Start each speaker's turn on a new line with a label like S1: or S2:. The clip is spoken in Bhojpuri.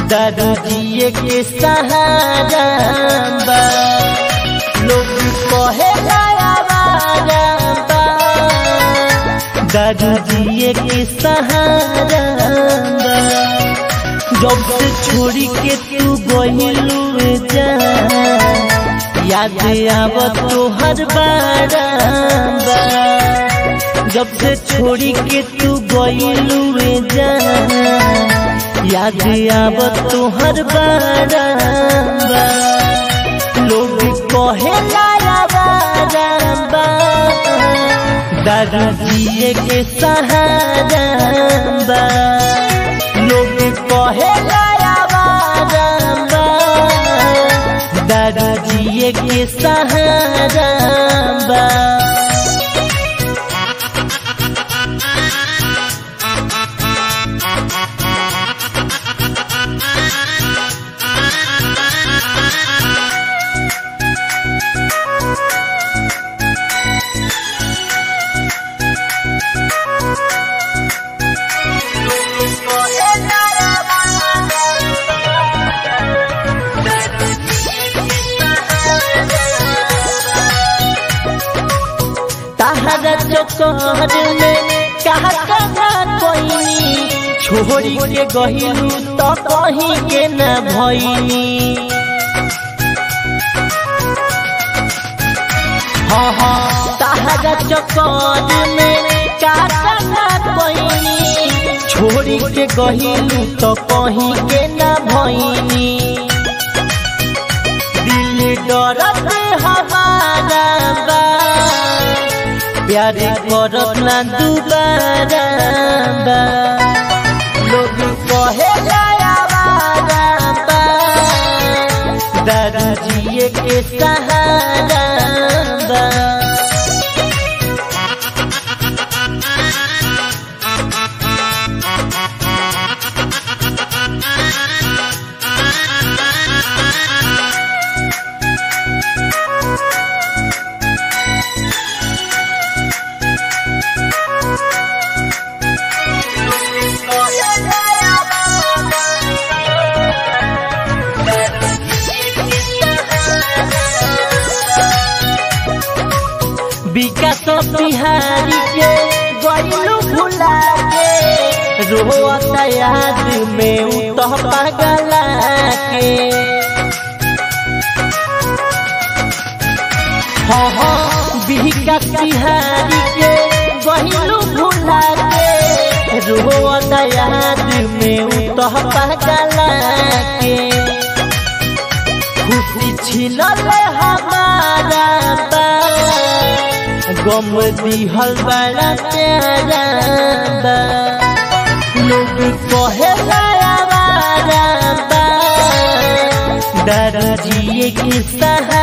S1: दारू जिए के सहारा बा लोग कहे आवारा बा दारू जिए के सहारा बा जब से छोड़ी के तू गइलू जा याद आवत तोहर बारा बा जब से छोड़ी के तू गइलू जा याद आवत तोहर बारा बा लोग कहे आवारा बा दारू जिए के सहारा बा लोग कहे आवारा बा दारू जिए के सहारा बा ताहरा चौकर में कहा कोई छोड़ी के गहिलू तो कहीं के न भइनी हाँ हाँ ताहरा चौकर में कहा कोई छोड़ी के गहिलू तो कहीं के न भइनी दिल डरत हमारा बा प्यार करत ना दुबारा बा लोग कहे आवारा बा दारू जिए के सहारा बा विकास बिहारी के गइलू भुला के रोता याद में उतह पागला के हाँ हाँ विकास बिहारी के गइलू भुला के रोता याद में उतह पागला के खुशी छिनल हमारा बा गम दिहल बड़ा प्यारा बा लोग कहे आवारा बा दारू जिए के सहारा